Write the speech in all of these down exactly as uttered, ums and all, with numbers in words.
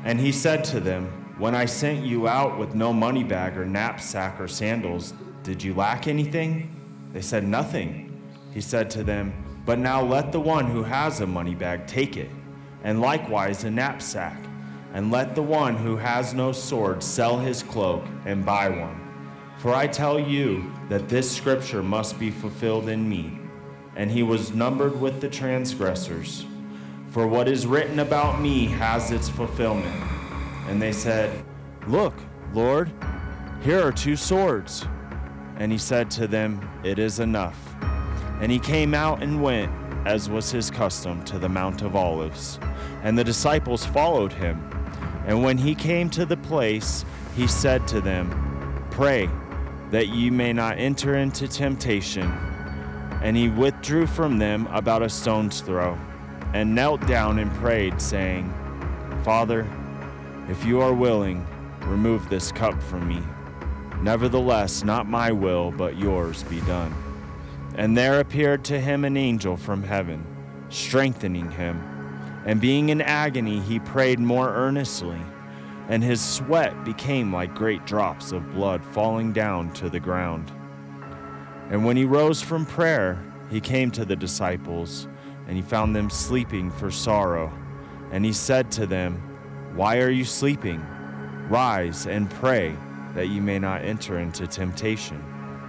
And he said to them, "When I sent you out with no money bag or knapsack or sandals, did you lack anything?" They said, "Nothing." He said to them, "But now let the one who has a money bag take it, and likewise a knapsack. And let the one who has no sword sell his cloak and buy one. For I tell you that this scripture must be fulfilled in me." And he was numbered with the transgressors. For what is written about me has its fulfillment. And they said, "Look, Lord, here are two swords." And he said to them, "It is enough." And he came out and went, as was his custom, to the Mount of Olives. And the disciples followed him. And when he came to the place, he said to them, "Pray that ye may not enter into temptation." And he withdrew from them about a stone's throw, and knelt down and prayed, saying, "Father, if you are willing, remove this cup from me. Nevertheless, not my will, but yours be done." And there appeared to him an angel from heaven, strengthening him. And being in agony, he prayed more earnestly, and his sweat became like great drops of blood falling down to the ground. And when he rose from prayer, he came to the disciples, and he found them sleeping for sorrow. And he said to them, "Why are you sleeping? Rise and pray, that you may not enter into temptation."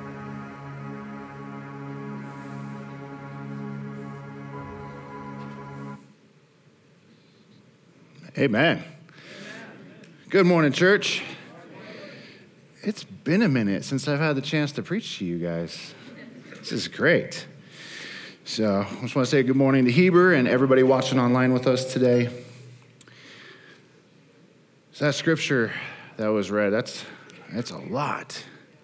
Amen. Good morning, church. It's been a minute since I've had the chance to preach to you guys. This is great. So I just want to say good morning to Heber and everybody watching online with us today. So that scripture that was read, that's, that's a lot.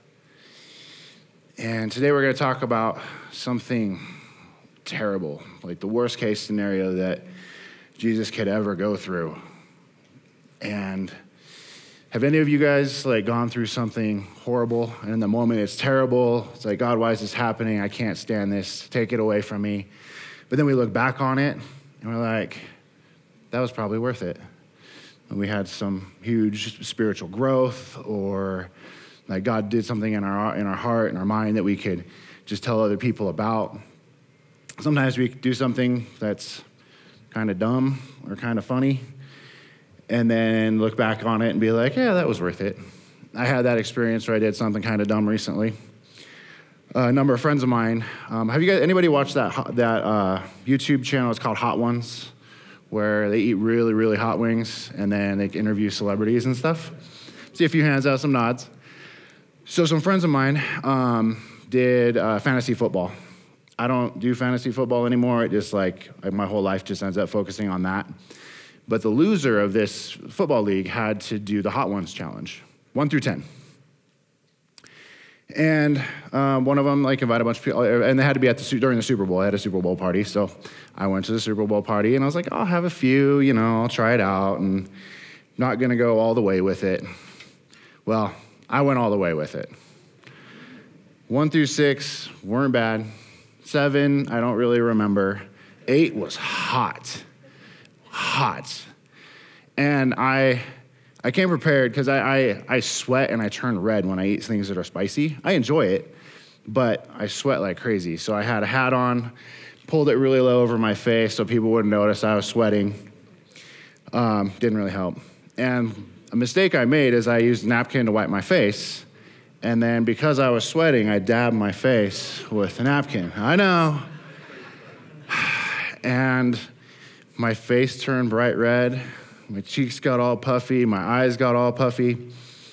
And today we're going to talk about something terrible, like the worst case scenario that Jesus could ever go through. And have any of you guys like gone through something horrible, and in the moment it's terrible, it's like, God, why is this happening? I can't stand this, take it away from me. But then we look back on it and we're like, that was probably worth it. And we had some huge spiritual growth, or like God did something in our in our heart and our mind that we could just tell other people about. Sometimes we do something that's kind of dumb or kind of funny, and then look back on it and be like, yeah, that was worth it. I had that experience where I did something kind of dumb recently. Uh, a number of friends of mine, um, have you guys, anybody watched that that uh, YouTube channel? It's called Hot Ones, where they eat really, really hot wings, and then they interview celebrities and stuff. See a few hands out, some nods. So some friends of mine um, did uh, fantasy football. I don't do fantasy football anymore. It just like, like my whole life just ends up focusing on that. But the loser of this football league had to do the Hot Ones challenge, one through ten. And um, one of them like invited a bunch of people, and they had to be at the during the Super Bowl. I had a Super Bowl party, so I went to the Super Bowl party, and I was like, I'll have a few, you know, I'll try it out, and not gonna go all the way with it. Well, I went all the way with it. One through six weren't bad. Seven, I don't really remember. Eight was hot, hot. And I I came prepared because I, I, I sweat and I turn red when I eat things that are spicy. I enjoy it, but I sweat like crazy. So I had a hat on, pulled it really low over my face so people wouldn't notice I was sweating. Um, didn't really help. And a mistake I made is I used a napkin to wipe my face. And then because I was sweating, I dabbed my face with a napkin. I know. And my face turned bright red. My cheeks got all puffy. My eyes got all puffy.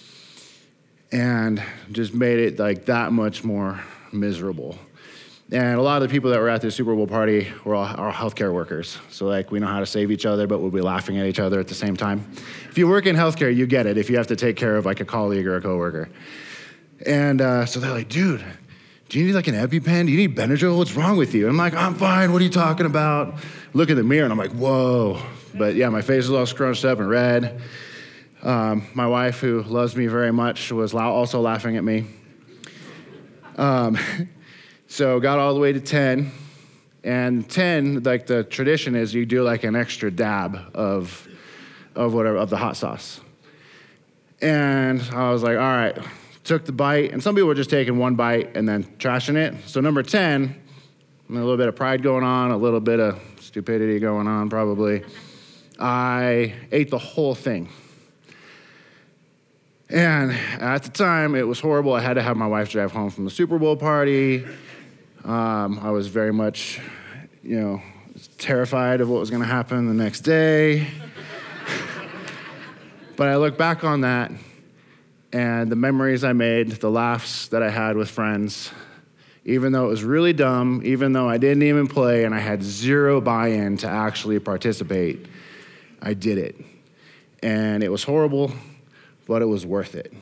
And just made it like that much more miserable. And a lot of the people that were at the Super Bowl party were all, all healthcare workers. So like we know how to save each other, but we'll be laughing at each other at the same time. If you work in healthcare, you get it if you have to take care of like a colleague or a coworker. And uh, so they're like, dude, do you need like an EpiPen? Do you need Benadryl? What's wrong with you? And I'm like, I'm fine. What are you talking about? Look in the mirror, and I'm like, whoa. But yeah, my face was all scrunched up and red. Um, my wife, who loves me very much, was also laughing at me. Um, so got all the way to ten. And ten, like the tradition is you do like an extra dab of of whatever, of the hot sauce. And I was like, all right, took the bite. And some people were just taking one bite and then trashing it. So number ten, a little bit of pride going on, a little bit of stupidity going on probably. I ate the whole thing. And at the time, it was horrible. I had to have my wife drive home from the Super Bowl party. Um, I was very much, you know, terrified of what was going to happen the next day. But I look back on that, and the memories I made, the laughs that I had with friends, even though it was really dumb, even though I didn't even play and I had zero buy-in to actually participate, I did it. And it was horrible, but it was worth it.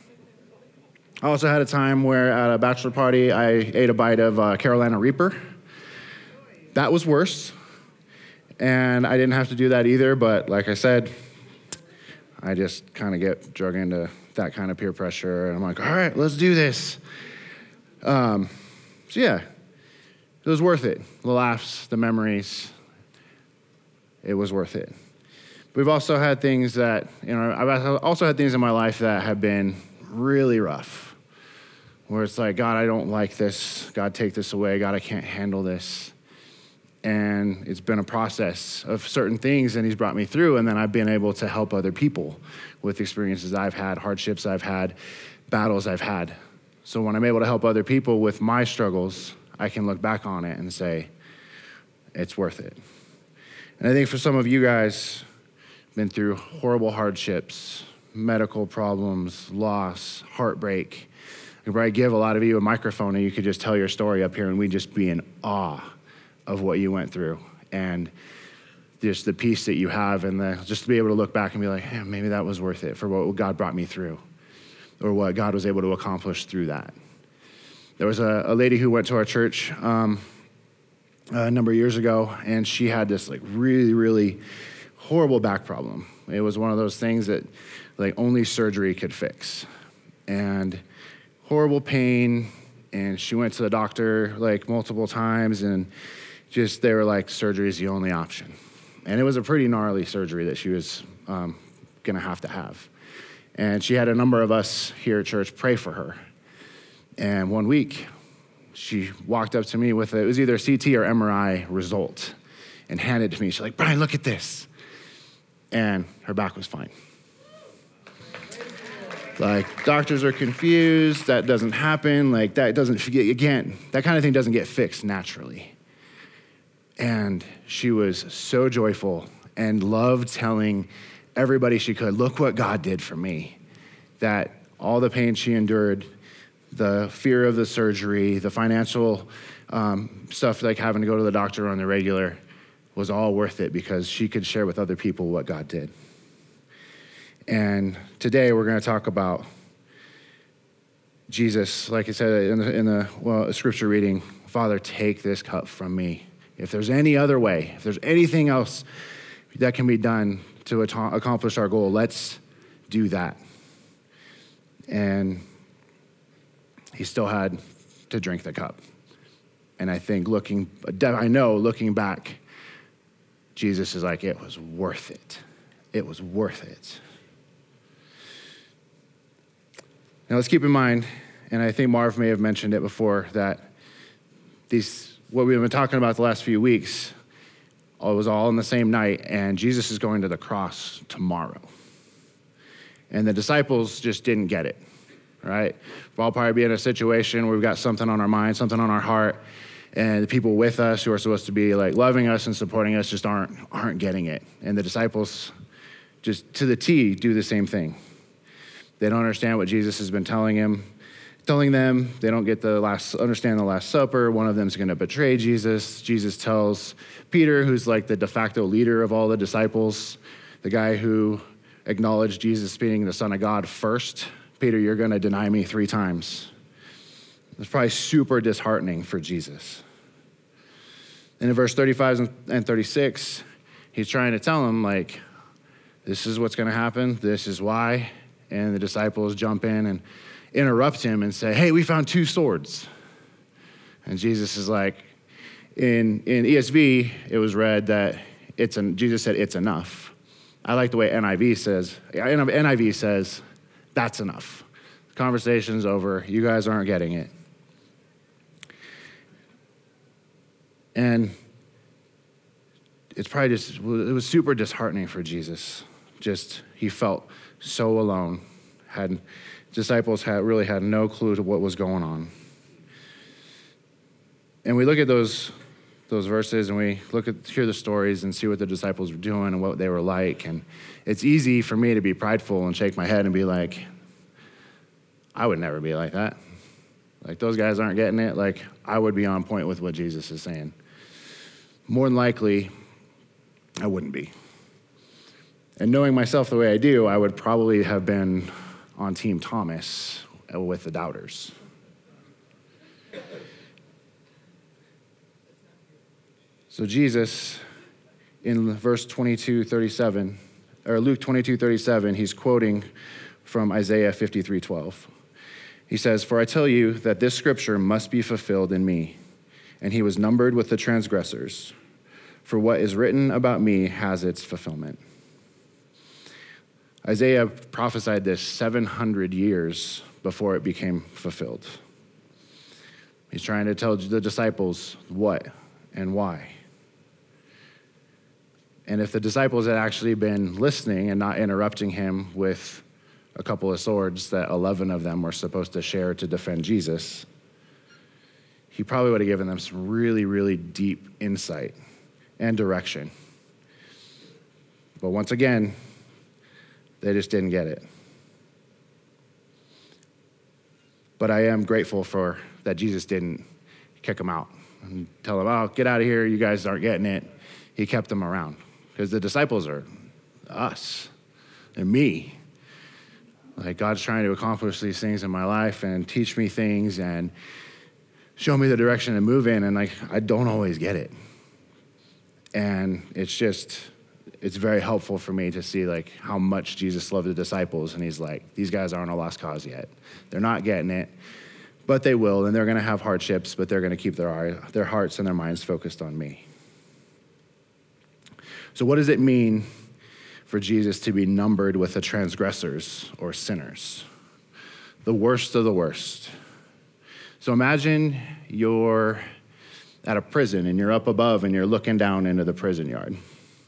I also had a time where at a bachelor party, I ate a bite of uh, Carolina Reaper. That was worse. And I didn't have to do that either, but like I said, I just kind of get drug into that kind of peer pressure. And I'm like, all right, let's do this. Um, so yeah, it was worth it. The laughs, the memories, it was worth it. We've also had things that, you know, I've also had things in my life that have been really rough, where it's like, God, I don't like this. God, take this away. God, I can't handle this. And it's been a process of certain things, and he's brought me through, and then I've been able to help other people with experiences I've had, hardships I've had, battles I've had. So when I'm able to help other people with my struggles, I can look back on it and say, it's worth it. And I think for some of you guys, been through horrible hardships, medical problems, loss, heartbreak. I could probably give a lot of you a microphone and you could just tell your story up here and we'd just be in awe of what you went through and just the peace that you have, and the, just to be able to look back and be like, hey, maybe that was worth it for what God brought me through or what God was able to accomplish through that. There was a, a lady who went to our church um, a number of years ago, and she had this like really, really horrible back problem. It was one of those things that like only surgery could fix, and horrible pain. And she went to the doctor like multiple times, and just they were like, surgery is the only option. And it was a pretty gnarly surgery that she was um, gonna have to have. And she had a number of us here at church pray for her. And one week, she walked up to me with a, it was either a C T or M R I result, and handed it to me. She's like, Brian, look at this. And her back was fine. Like, doctors are confused, that doesn't happen, like that doesn't, again, that kind of thing doesn't get fixed naturally. And she was so joyful and loved telling everybody she could, look what God did for me. That all the pain she endured, the fear of the surgery, the financial um, stuff like having to go to the doctor on the regular was all worth it because she could share with other people what God did. And today we're going to talk about Jesus, like I said in the, in the well, scripture reading, Father, take this cup from me. If there's any other way, if there's anything else that can be done to at- accomplish our goal, let's do that. And he still had to drink the cup. And I think looking, I know looking back, Jesus is like, it was worth it. It was worth it. Now let's keep in mind, and I think Marv may have mentioned it before, that these what we've been talking about the last few weeks, it was all in the same night, and Jesus is going to the cross tomorrow. And the disciples just didn't get it, right? We'll all probably be in a situation where we've got something on our mind, something on our heart, and the people with us who are supposed to be like loving us and supporting us just aren't aren't getting it. And the disciples just to the T do the same thing. They don't understand what Jesus has been telling him, telling them. They don't get the last, understand the Last Supper. One of them's going to betray Jesus. Jesus tells Peter, who's like the de facto leader of all the disciples, the guy who acknowledged Jesus being the Son of God first, Peter, you're going to deny me three times. It's probably super disheartening for Jesus. And in verse thirty-five and thirty-six, he's trying to tell him, like, this is what's going to happen. This is why. And the disciples jump in and interrupt him and say, hey, we found two swords. And Jesus is like, in, in E S V, it was read that it's an, Jesus said, it's enough. I like the way N I V says, N I V says, that's enough. The conversation's over. You guys aren't getting it. And it's probably just, it was super disheartening for Jesus. Just, he felt so alone. Had, disciples had really had no clue to what was going on. And we look at those those verses and we look at, hear the stories and see what the disciples were doing and what they were like. And it's easy for me to be prideful and shake my head and be like, I would never be like that. Like, those guys aren't getting it. Like, I would be on point with what Jesus is saying. More than likely, I wouldn't be. And knowing myself the way I do, I would probably have been on Team Thomas with the doubters. So Jesus, in verse twenty-two thirty-seven, or Luke twenty-two thirty-seven, he's quoting from Isaiah fifty-three twelve. He says, "For I tell you that this scripture must be fulfilled in me, and he was numbered with the transgressors. For what is written about me has its fulfillment." Isaiah prophesied this seven hundred years before it became fulfilled. He's trying to tell the disciples what and why. And if the disciples had actually been listening and not interrupting him with a couple of swords that eleven of them were supposed to share to defend Jesus, he probably would have given them some really, really deep insight and direction. But once again, they just didn't get it. But I am grateful for that Jesus didn't kick them out and tell them, oh, get out of here, you guys aren't getting it. He kept them around. Because the disciples are us. They're me. Like, God's trying to accomplish these things in my life and teach me things and show me the direction to move in, and like, I don't always get it. And it's just, it's very helpful for me to see like how much Jesus loved the disciples, and he's like, these guys aren't a lost cause yet. They're not getting it, but they will, and they're gonna have hardships, but they're gonna keep their, their hearts and their minds focused on me. So what does it mean for Jesus to be numbered with the transgressors or sinners? The worst of the worst. So imagine you're at a prison and you're up above and you're looking down into the prison yard.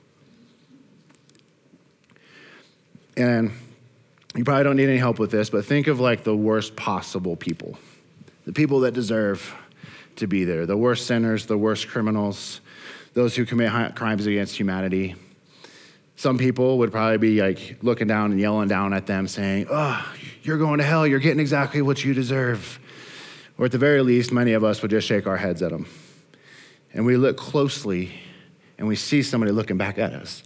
And you probably don't need any help with this, but think of like the worst possible people. The people that deserve to be there. The worst sinners, the worst criminals, those who commit crimes against humanity. Some people would probably be like looking down and yelling down at them saying, oh, you're going to hell. You're getting exactly what you deserve. Or at the very least, many of us would just shake our heads at them. And we look closely and we see somebody looking back at us.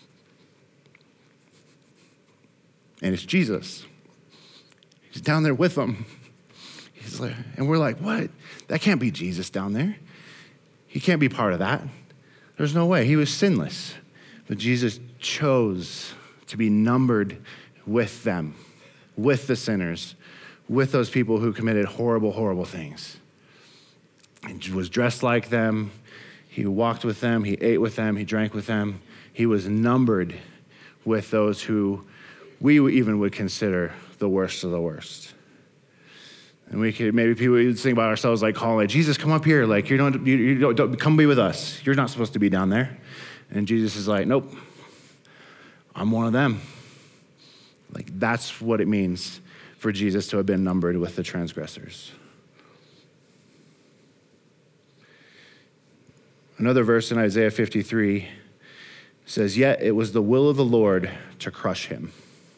And it's Jesus. He's down there with them. He's like, and we're like, what? That can't be Jesus down there. He can't be part of that. There's no way. He was sinless. But Jesus chose to be numbered with them, with the sinners, with those people who committed horrible, horrible things. He was dressed like them. He walked with them. He ate with them. He drank with them. He was numbered with those who we even would consider the worst of the worst. And we could, maybe people would think about ourselves like calling, Jesus, come up here. Like, you don't, you, you don't, don't, come be with us. You're not supposed to be down there. And Jesus is like, nope, I'm one of them. Like, that's what it means for Jesus to have been numbered with the transgressors. Another verse in Isaiah fifty-three says, yet it was the will of the Lord to crush him.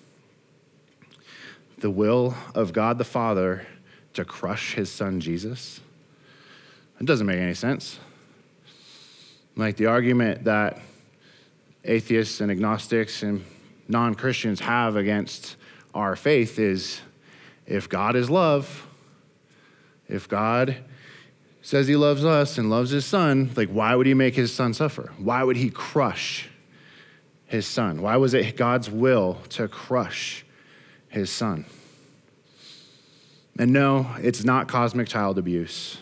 The will of God the Father to crush his son Jesus? It doesn't make any sense. Like the argument that atheists and agnostics and non-Christians have against our faith is, if God is love, if God says he loves us and loves his son, like, why would he make his son suffer? Why would he crush his son? Why was it God's will to crush his son? And no, it's not cosmic child abuse.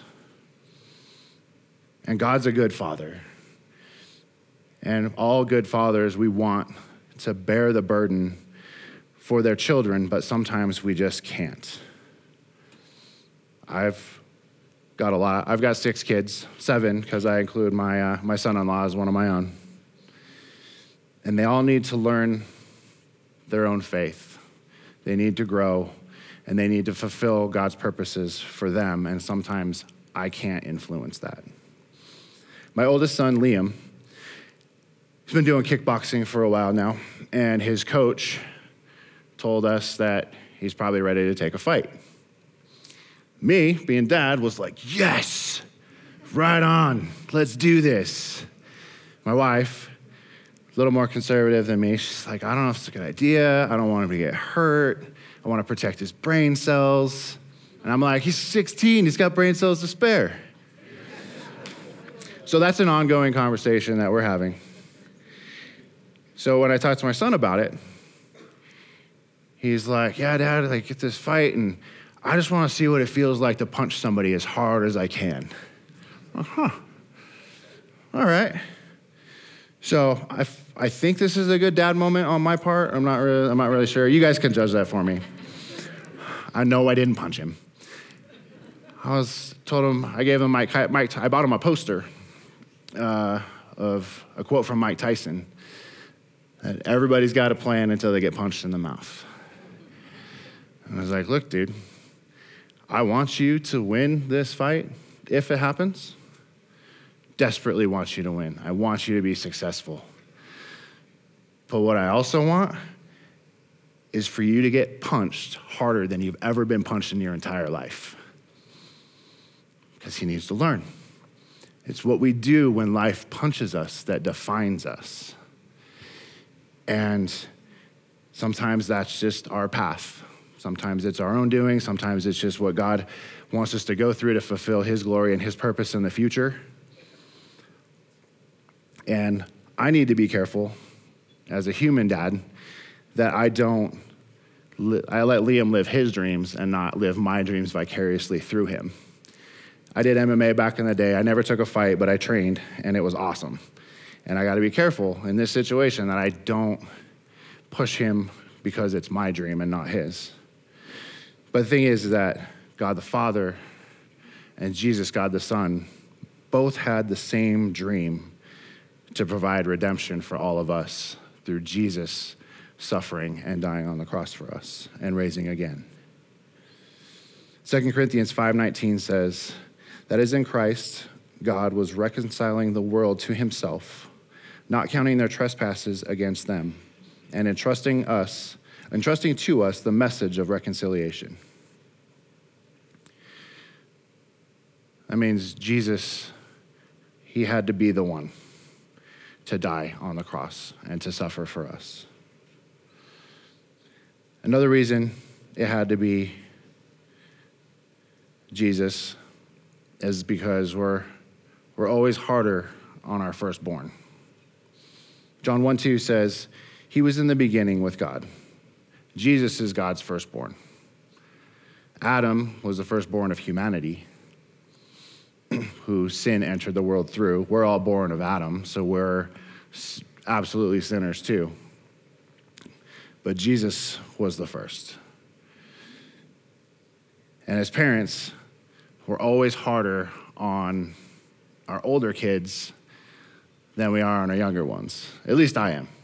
And God's a good father. And all good fathers, we want to bear the burden for their children, but sometimes we just can't. I've got a lot. I've got six kids, seven, because I include my uh, my son-in-law as one of my own. And they all need to learn their own faith. They need to grow, and they need to fulfill God's purposes for them, and sometimes I can't influence that. My oldest son, Liam, he's been doing kickboxing for a while now, and his coach told us that he's probably ready to take a fight. Me, being dad, was like, yes, right on, let's do this. My wife, a little more conservative than me, she's like, I don't know if it's a good idea. I don't want him to get hurt. I want to protect his brain cells. And I'm like, he's sixteen, he's got brain cells to spare. So that's an ongoing conversation that we're having. So when I talked to my son about it, he's like, yeah, Dad, like, get this fight, and I just want to see what it feels like to punch somebody as hard as I can. I'm like, huh, all right. So I, f- I think this is a good dad moment on my part. I'm not really, I'm not really sure. You guys can judge that for me. I know I didn't punch him. I was told him, I gave him Mike, Mike I bought him a poster uh, of a quote from Mike Tyson, that everybody's got a plan until they get punched in the mouth. And I was like, look, dude, I want you to win this fight if it happens. Desperately want you to win. I want you to be successful. But what I also want is for you to get punched harder than you've ever been punched in your entire life. Because he needs to learn. It's what we do when life punches us that defines us. And sometimes that's just our path. Sometimes it's our own doing. Sometimes it's just what God wants us to go through to fulfill his glory and his purpose in the future. And I need to be careful as a human dad that I don't, li- I let Liam live his dreams and not live my dreams vicariously through him. I did M M A back in the day. I never took a fight, but I trained, and it was awesome. And I got to be careful in this situation that I don't push him because it's my dream and not his. But the thing is that God the Father and Jesus, God the Son, both had the same dream to provide redemption for all of us through Jesus suffering and dying on the cross for us and raising again. Second Corinthians five nineteen says, that is in Christ, God was reconciling the world to himself, not counting their trespasses against them, and entrusting us, entrusting to us the message of reconciliation. That means Jesus, he had to be the one to die on the cross and to suffer for us. Another reason it had to be Jesus is because we're we're always harder on our firstborn. John one two says, he was in the beginning with God. Jesus is God's firstborn. Adam was the firstborn of humanity, who sin entered the world through. We're all born of Adam, so we're absolutely sinners too. But Jesus was the first. And as parents, we're always harder on our older kids than we are on our younger ones. At least I am.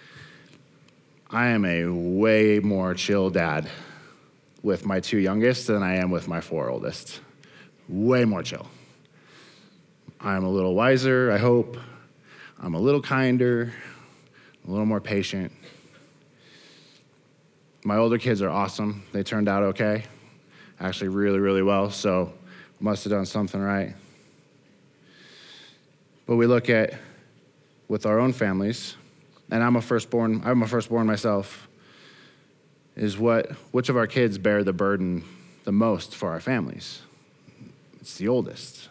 I am a way more chill dad with my two youngest than I am with my four oldest. Way more chill. I'm a little wiser, I hope. I'm a little kinder, a little more patient. My older kids are awesome. They turned out okay. Actually really, really well, so must have done something right. But we look at, with our own families, and I'm a firstborn, I'm a firstborn myself, is what, which of our kids bear the burden the most for our families? It's the oldest.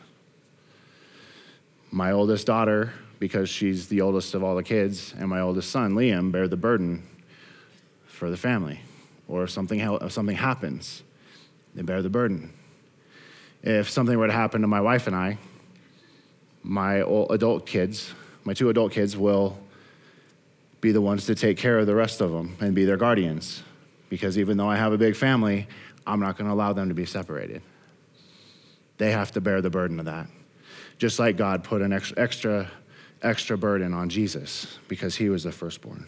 My oldest daughter, because she's the oldest of all the kids, and my oldest son, Liam, bear the burden for the family. Or if something, if something happens, they bear the burden. If something were to happen to my wife and I, my adult kids, my two adult kids will be the ones to take care of the rest of them and be their guardians. Because even though I have a big family, I'm not going to allow them to be separated. They have to bear the burden of that. Just like God put an extra, extra, extra burden on Jesus because he was the firstborn.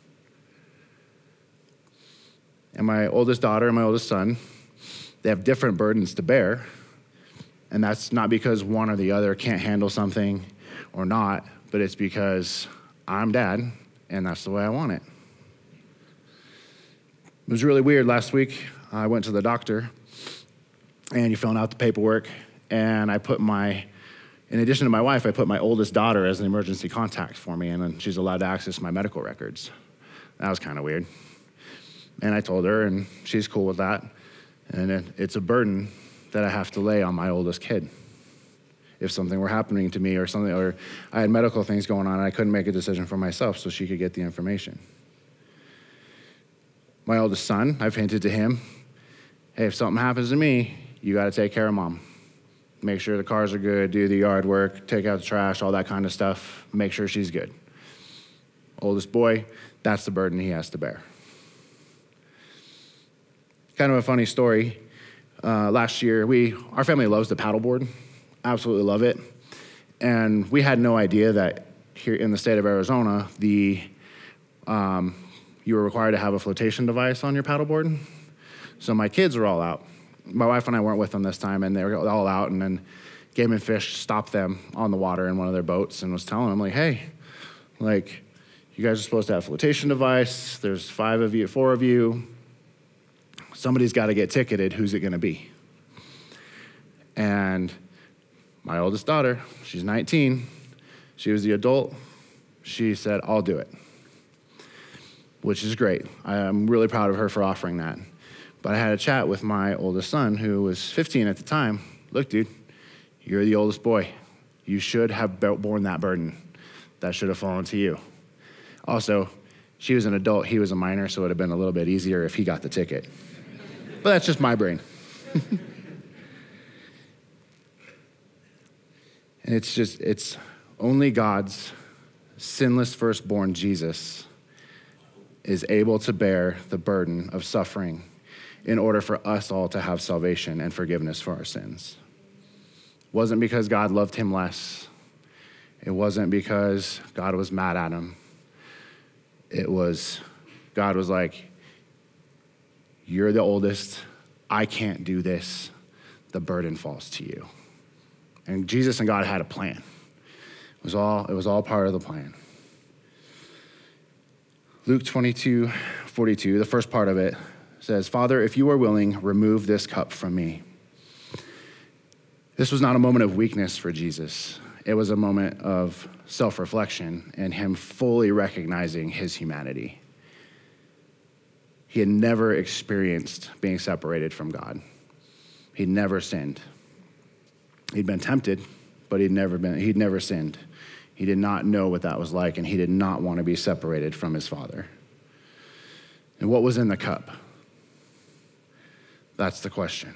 And my oldest daughter and my oldest son, they have different burdens to bear. And that's not because one or the other can't handle something or not, but it's because I'm dad, and that's the way I want it. It was really weird. Last week, I went to the doctor, and you filled out the paperwork, and I put my, in addition to my wife, I put my oldest daughter as an emergency contact for me, and then she's allowed to access my medical records. That was kind of weird. And I told her, and she's cool with that. And it, it's a burden that I have to lay on my oldest kid. If something were happening to me or something, or I had medical things going on and I couldn't make a decision for myself so she could get the information. My oldest son, I've hinted to him, hey, if something happens to me, you got to take care of mom. Make sure the cars are good, do the yard work, take out the trash, all that kind of stuff. Make sure she's good. Oldest boy, that's the burden he has to bear. Kind of a funny story. Uh, last year, we our family loves the paddleboard. Absolutely love it. And we had no idea that here in the state of Arizona, the um, you were required to have a flotation device on your paddleboard. So my kids were all out. My wife and I weren't with them this time, and they were all out, and then Game and Fish stopped them on the water in one of their boats and was telling them, like, hey, like, you guys are supposed to have a flotation device. There's five of you, four of you. Somebody's got to get ticketed. Who's it going to be? And my oldest daughter, she's nineteen. She was the adult. She said, I'll do it, which is great. I'm really proud of her for offering that. But I had a chat with my oldest son, who was fifteen at the time. Look, dude, you're the oldest boy. You should have borne that burden. That should have fallen to you. Also, she was an adult. He was a minor, so it would have been a little bit easier if he got the ticket. But that's just my brain. And it's just, it's only God's sinless firstborn, Jesus, is able to bear the burden of suffering in order for us all to have salvation and forgiveness for our sins. It wasn't because God loved him less. It wasn't because God was mad at him. It was, God was like, you're the oldest. I can't do this. The burden falls to you. And Jesus and God had a plan. It was all, it was all part of the plan. Luke twenty-two forty-two, the first part of it says, Father, if you are willing, remove this cup from me. This was not a moment of weakness for Jesus. It was a moment of self-reflection and him fully recognizing his humanity. He had never experienced being separated from God. He'd never sinned. He'd been tempted, but he'd never been, he'd never sinned. He did not know what that was like, and he did not want to be separated from his Father. And what was in the cup? That's the question.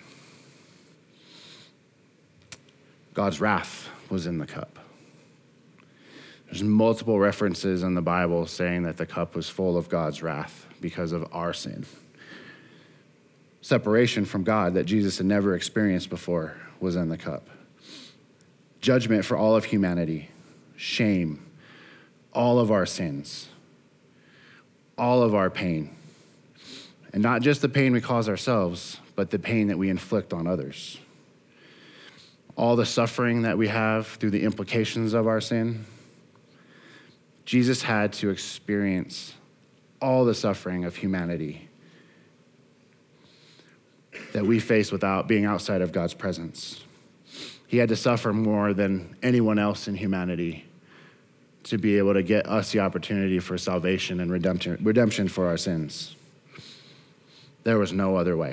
God's wrath was in the cup. There's multiple references in the Bible saying that the cup was full of God's wrath because of our sin. Separation from God that Jesus had never experienced before was in the cup. Judgment for all of humanity, shame, all of our sins, all of our pain. And not just the pain we cause ourselves, but the pain that we inflict on others. All the suffering that we have through the implications of our sin. Jesus had to experience all the suffering of humanity that we face without being outside of God's presence. He had to suffer more than anyone else in humanity to be able to get us the opportunity for salvation and redemption, redemption for our sins. There was no other way.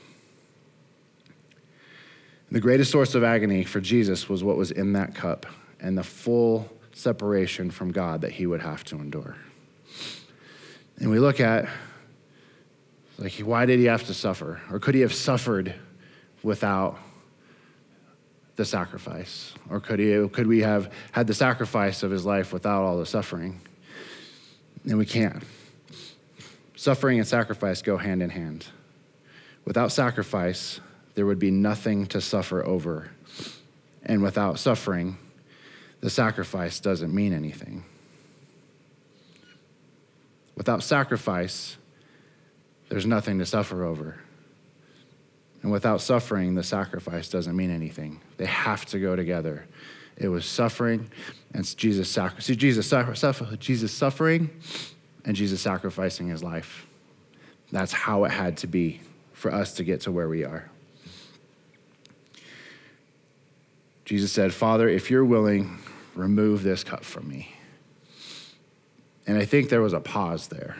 The greatest source of agony for Jesus was what was in that cup and the full separation from God that he would have to endure. And we look at, like, why did he have to suffer? Or could he have suffered without the sacrifice? Or could he, could we have had the sacrifice of his life without all the suffering? And we can't. Suffering and sacrifice go hand in hand. Without sacrifice, there would be nothing to suffer over. And without suffering, the sacrifice doesn't mean anything. Without sacrifice, there's nothing to suffer over. And without suffering, the sacrifice doesn't mean anything. They have to go together. It was suffering and Jesus sacri- See, Jesus, suffer- Jesus suffering and Jesus sacrificing his life. That's how it had to be for us to get to where we are. Jesus said, Father, if you're willing, remove this cup from me. And I think there was a pause there.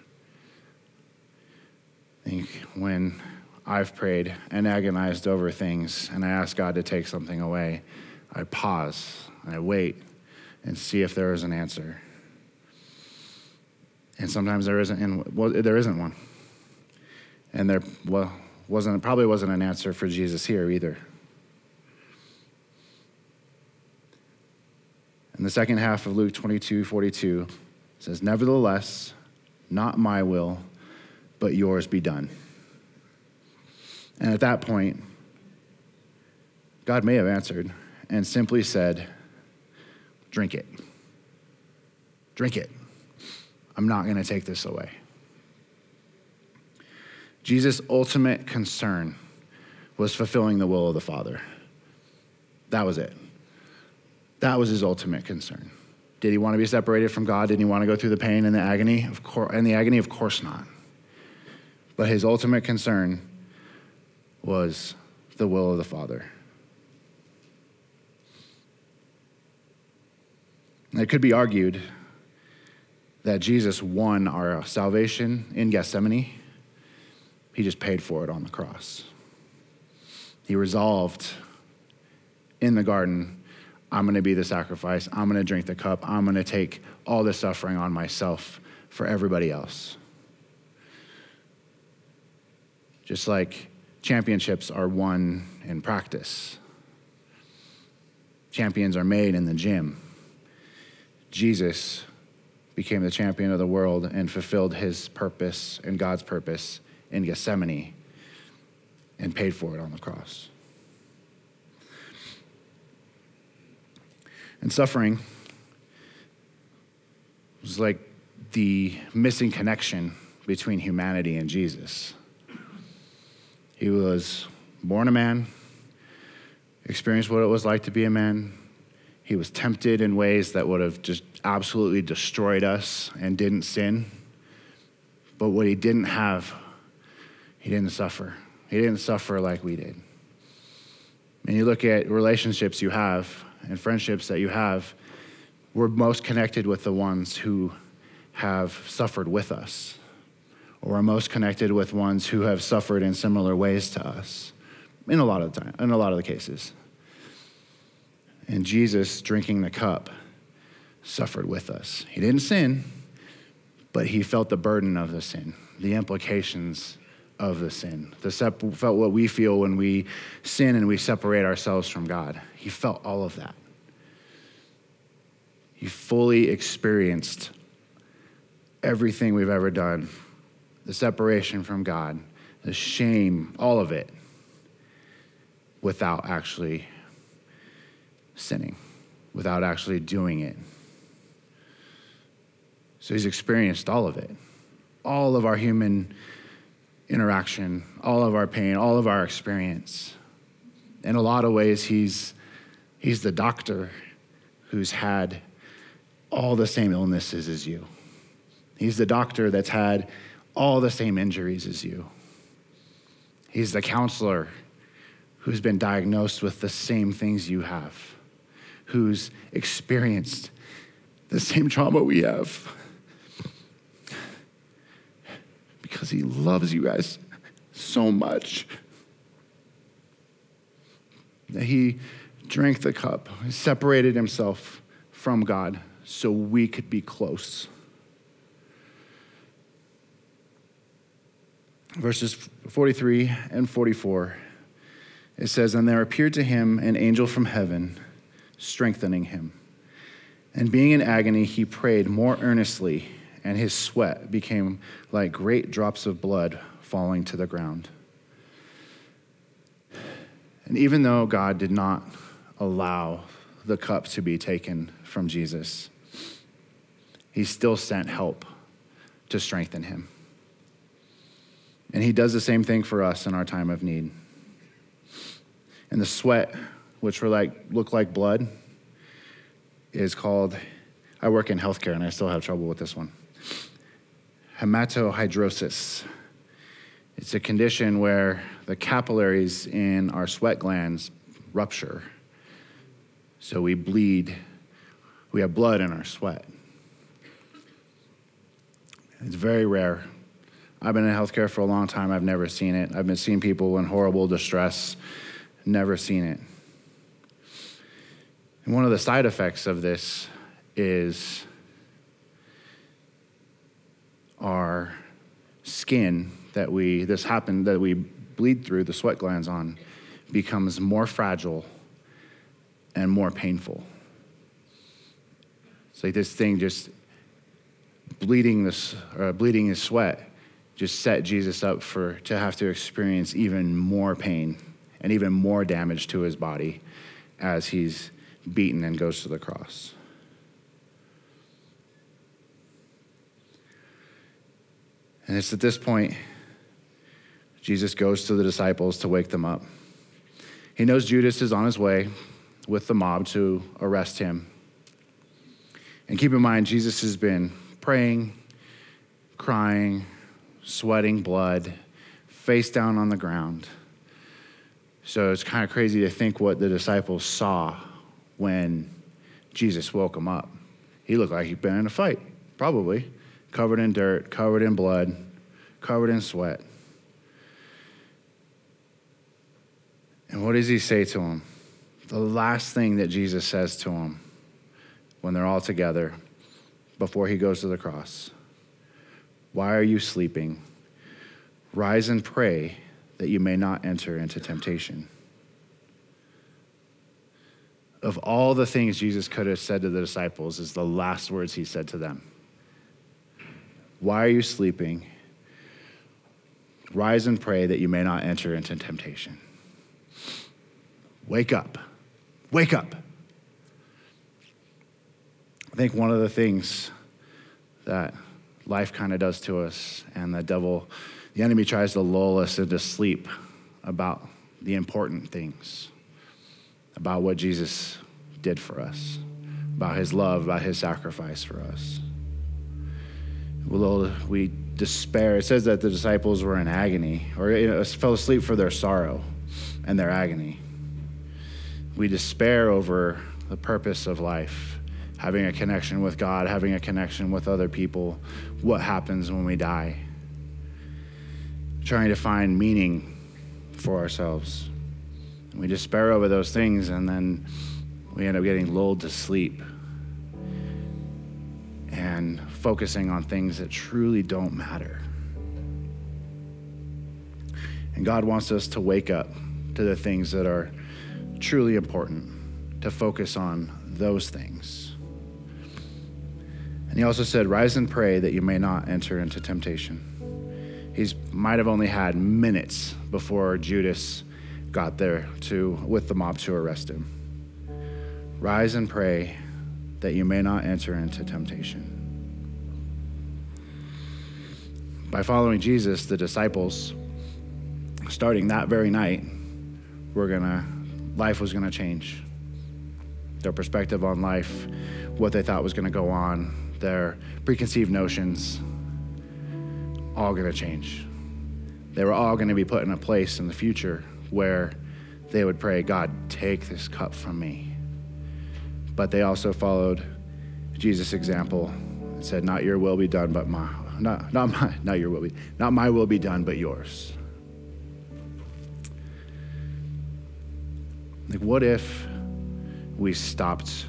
I think when I've prayed and agonized over things and I ask God to take something away, I pause and I wait and see if there is an answer. And sometimes there isn't, and well, there isn't one. And there well, wasn't probably wasn't an answer for Jesus here either. In the second half of Luke twenty-two forty-two, it says, nevertheless, not my will, but yours be done. And at that point, God may have answered and simply said, drink it. Drink it. I'm not going to take this away. Jesus' ultimate concern was fulfilling the will of the Father. That was it. That was his ultimate concern. Did he want to be separated from God? Did he want to go through the pain and the agony? Of course, and the agony, of course not. But his ultimate concern was the will of the Father. And it could be argued that Jesus won our salvation in Gethsemane. He just paid for it on the cross. He resolved in the garden, I'm going to be the sacrifice. I'm going to drink the cup. I'm going to take all the suffering on myself for everybody else. Just like championships are won in practice. Champions are made in the gym. Jesus became the champion of the world and fulfilled his purpose and God's purpose in Gethsemane and paid for it on the cross. And suffering was like the missing connection between humanity and Jesus. He was born a man, experienced what it was like to be a man. He was tempted in ways that would have just absolutely destroyed us and didn't sin. But what he didn't have, he didn't suffer. He didn't suffer like we did. And you look at relationships you have and friendships that you have, we're most connected with the ones who have suffered with us, or we're most connected with ones who have suffered in similar ways to us, in a lot of the time, in a lot of the cases. And Jesus, drinking the cup, suffered with us. He didn't sin, but he felt the burden of the sin, the implications of the sin, the sep- felt what we feel when we sin and we separate ourselves from God. He felt all of that. He fully experienced everything we've ever done, the separation from God, the shame, all of it, without actually sinning, without actually doing it. So he's experienced all of it, all of our human interaction, all of our pain, all of our experience. In a lot of ways, he's he's the doctor who's had all the same illnesses as you. He's the doctor that's had all the same injuries as you. He's the counselor who's been diagnosed with the same things you have, who's experienced the same trauma we have. Because he loves you guys so much that he drank the cup, separated himself from God so we could be close. Verses forty-three and forty-four, it says, and there appeared to him an angel from heaven, strengthening him. And being in agony, he prayed more earnestly, and his sweat became like great drops of blood falling to the ground. And even though God did not allow the cup to be taken from Jesus, he still sent help to strengthen him. And he does the same thing for us in our time of need. And the sweat, which were like look like blood, is called, I work in healthcare and I still have trouble with this one, hematohidrosis. It's a condition where the capillaries in our sweat glands rupture. So we bleed, we have blood in our sweat. It's very rare. I've been in healthcare for a long time. I've never seen it. I've been seeing people in horrible distress, never seen it. And one of the side effects of this is our skin that we, this happened, that we bleed through the sweat glands on, becomes more fragile and more painful. It's like this thing just bleeding this, or bleeding his sweat just set Jesus up for, to have to experience even more pain and even more damage to his body as he's beaten and goes to the cross. And it's at this point, Jesus goes to the disciples to wake them up. He knows Judas is on his way with the mob to arrest him. And keep in mind, Jesus has been praying, crying, sweating blood, face down on the ground. So it's kind of crazy to think what the disciples saw when Jesus woke him up. He looked like he'd been in a fight, probably, covered in dirt, covered in blood, covered in sweat. And what does he say to him? The last thing that Jesus says to him when they're all together before he goes to the cross: why are you sleeping? Rise and pray that you may not enter into temptation. Of all the things Jesus could have said to the disciples, is the last words he said to them. Why are you sleeping? Rise and pray that you may not enter into temptation. Wake up. Wake up. I think one of the things that life kind of does to us, and the devil, the enemy tries to lull us into sleep about the important things, about what Jesus did for us, about his love, about his sacrifice for us. We'll, we despair. It says that the disciples were in agony, or you know, fell asleep for their sorrow and their agony. We despair over the purpose of life, having a connection with God, having a connection with other people, what happens when we die, trying to find meaning for ourselves. We despair over those things, and then we end up getting lulled to sleep and focusing on things that truly don't matter. And God wants us to wake up to the things that are truly important, to focus on those things. And he also said, rise and pray that you may not enter into temptation. He might have only had minutes before Judas got there to with the mob to arrest him. Rise and pray that you may not enter into temptation. By following Jesus, the disciples, starting that very night, were gonna, life was gonna change. Their perspective on life, what they thought was gonna go on, their preconceived notions, all gonna change. They were all gonna be put in a place in the future where they would pray, God, take this cup from me. But they also followed Jesus' example and said, not your will be done, but my, not, not my, not your will be, not my will be done, but yours. Like, what if we stopped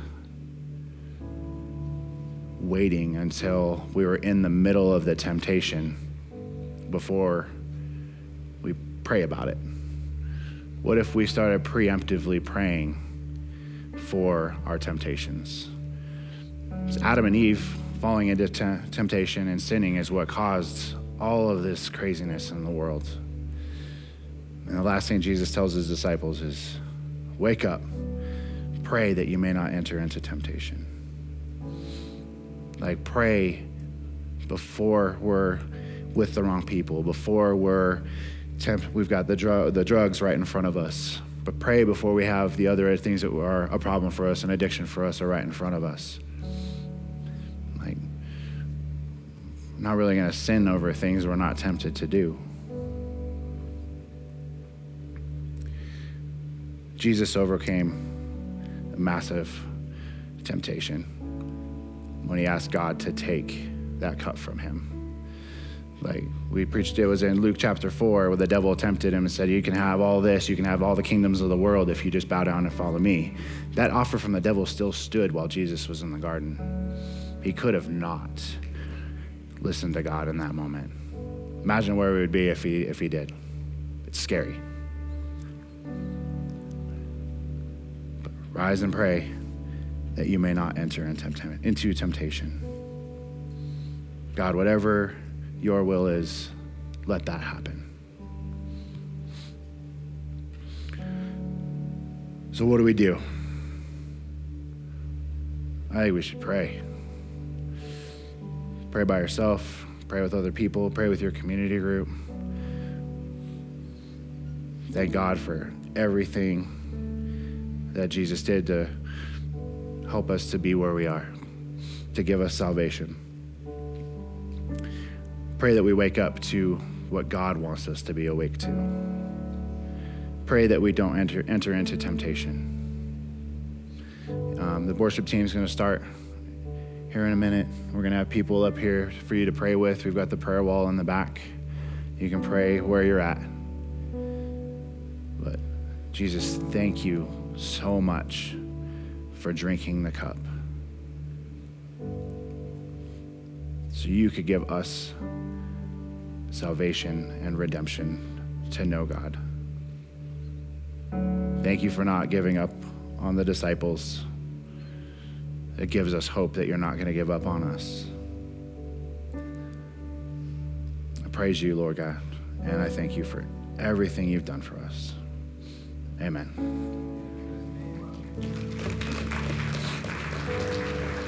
waiting until we were in the middle of the temptation before we pray about it? What if we started preemptively praying for our temptations? Adam and Eve falling into te- temptation and sinning is what caused all of this craziness in the world. And the last thing Jesus tells his disciples is, wake up, pray that you may not enter into temptation. Like, pray before we're with the wrong people, before we're temp- we've got the, dr- the drugs right in front of us. But pray before we have the other things that are a problem for us, an addiction for us, are right in front of us. Like, I'm not really going to sin over things we're not tempted to do. Jesus overcame a massive temptation when he asked God to take that cup from him. Like we preached, it was in Luke chapter four where the devil tempted him and said, you can have all this, you can have all the kingdoms of the world if you just bow down and follow me. That offer from the devil still stood while Jesus was in the garden. He could have not listened to God in that moment. Imagine where we would be if he if he did. It's scary. But rise and pray that you may not enter into temptation. God, whatever your will is, let that happen. So what do we do? I think we should pray. Pray by yourself, pray with other people, pray with your community group. Thank God for everything that Jesus did to help us to be where we are, to give us salvation. Pray that we wake up to what God wants us to be awake to. Pray that we don't enter enter into temptation. Um, the worship team is going to start here in a minute. We're going to have people up here for you to pray with. We've got the prayer wall in the back. You can pray where you're at. But Jesus, thank you so much for drinking the cup, so you could give us salvation and redemption to know God. Thank you for not giving up on the disciples. It gives us hope that you're not going to give up on us. I praise you, Lord God, and I thank you for everything you've done for us. Amen.